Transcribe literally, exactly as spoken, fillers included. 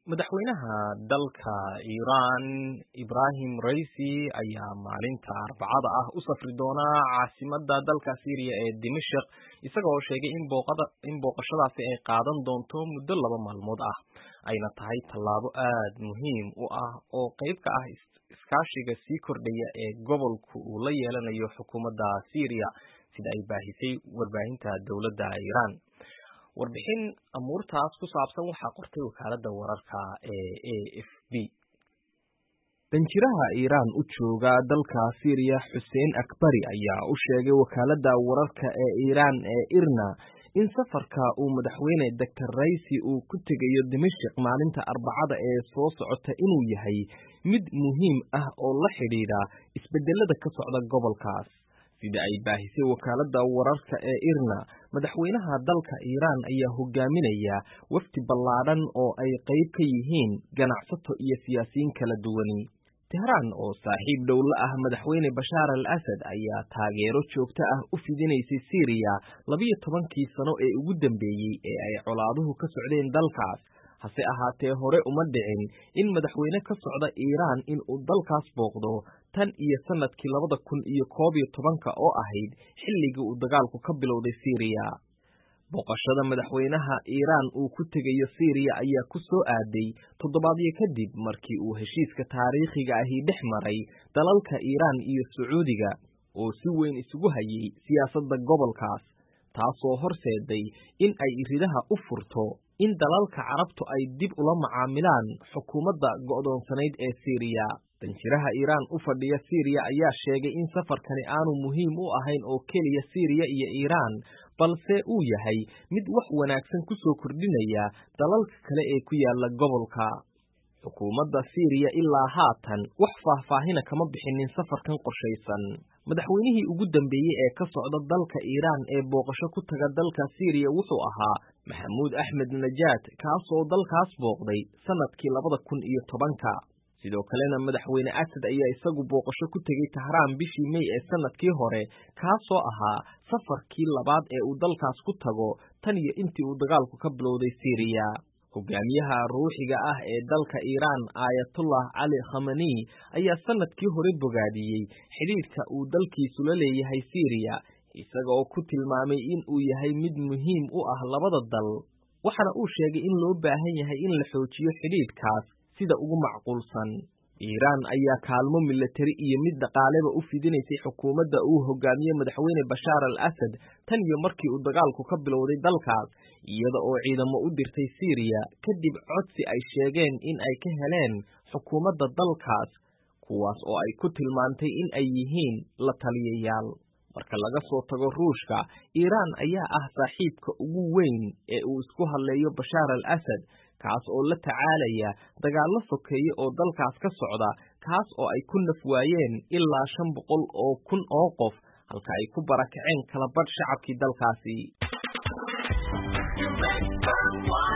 madaxweynaha dalka Iran Ibrahim Raisi ayaa maalinta Arbacada ah u safri doona caasimadda dalka Syria ee Dimashq isagoo sheegay in booqada in booqashadaasi ay qaadan doonto muddo laba maalmood ah ayna tahay tallaabo aad muhiim u ah oo qayb ka ah iskaashiga sii kordhaya ee gobolku uu la yeelanayo xukuumadda Syria sida ay baahisay warbaahinta dowladda Iran. warbixin amuurtaas ku saabsan waxaa qortay wakaaladda wararka ee A F P. danjiraha Iran u jooga dalka Syria Hussein Akbari ayaa u sheegay wakaaladda wararka ee Iran ee I R N A in safarka uu madaxweyne Doctor Raisi uu ku tegayo Dimashq maalinta Arbacada ee soo socota inuu yahay mid muhiim ah oo la xidhiidha isbedelada ka socda gobolkaas. sida ay baahisay wakaaladda wararka ee I R N A madaxweynaha dalka Iran ayaa hogaaminaya wafdi ballaadhan oo ay qayb ka yihiin ganacsato iyo siyaasiyiin kala duwani. Tehran oo saaxiib dhow la ah madaxweyne Bashar al-Assad ayaa taageero joogto ah u fidinaysay Syria labiyo tobankii sano ee ugu dambeeyey ee ay colaaduhu ka socdeen dalkaas. hase ahaatee hore uma dhicin in madaxweyne ka socda Iran in uu dalkaas booqdo tan iyo sanadkii labada kun iyo koob iyo tobanka oo ahayd xilligii uu dagaalku ka bilowday Syria. booqashada madaxweynaha Iran uu ku tegayo Syria ayaa ku soo aaday toddobaadyo kadib markii uu heshiiska taariikhiga ahi dhex maray dalalka Iran iyo Sacuudiga oo si weyn isugu hayay siyaasadda gobolkaas, taasoo horseeday in ay ridaha u furto in dalalka Carabtu ay dib ula macaamilaan xukuumadda go'doonsanayd ee Syria. danjiraha Iran u fadhiya Syria ayaa sheegay in safarkani aanu muhiim u ahayn oo keliya Syria iyo Iran, balse uu yahay mid wax wanaagsan ku soo kordhinaya dalalka kale ee ku yaala gobolka. xukuumadda Syria ilaa haatan wax faahfaahina kama bixinin safarkan qorshaysan. madaxweynihii ugu dambeeyey ee ka socda dalka Iran ee booqasho ku taga dalka Syria wuxuu ahaa Mahmoud Ahmed Najat, kaasoo dalkaas booqday sanadkii labada kun iyo tobanka. sidoo kalena madaxweyne Assad ayaa isagu booqasho ku tegay Tehran bishii May ee sanadkii hore, kaasoo ahaa safarkii labaad ee uu dalkaas ku tago tan iyo intii uu dagaalku ka bilowday Syria. hogaamiyaha ruuxiga ah ee dalka Iran Ayatollah Ali Khamenei ayaa sanadkii hore bogaadiyey xidhiidhka uu dalkiisu la leeyahay Syria, isaga oo ku tilmaamay in uu yahay mid muhiim u ah labada dal, waxaana uu sheegay in loo baahan yahay in la xoojiyo xidhiidhkaas sida ugu macquulsan. Iran ayaa kaalmo militari iyo mid dhaqaaleba u fidinaysay xukuumadda uu hogaamiye madaxweyne Bashar al-Assad tan iyo markii uu dagaalku ka bilowday dalkaas, iyada oo ciidamo u dirtay Syria kadib codsi ay sheegeen in ay ka heleen xukuumadda dalkaas, kuwaas oo ay ku tilmaantay in ay yihiin la taliyayaal. marka laga soo tago Ruushka, Iran ayaa ah saaxiibka ugu weyn ee uu isku hadleeyo Bashar al-Assad, kaas oo la tacaalaya dagaallo sokeeye oo dalkaas ka socda, kaas oo ay ku naf waayeen ilaa shan boqol oo kun oo qof, halka ay ku barakaceen kala badh shacabkii dalkaasi.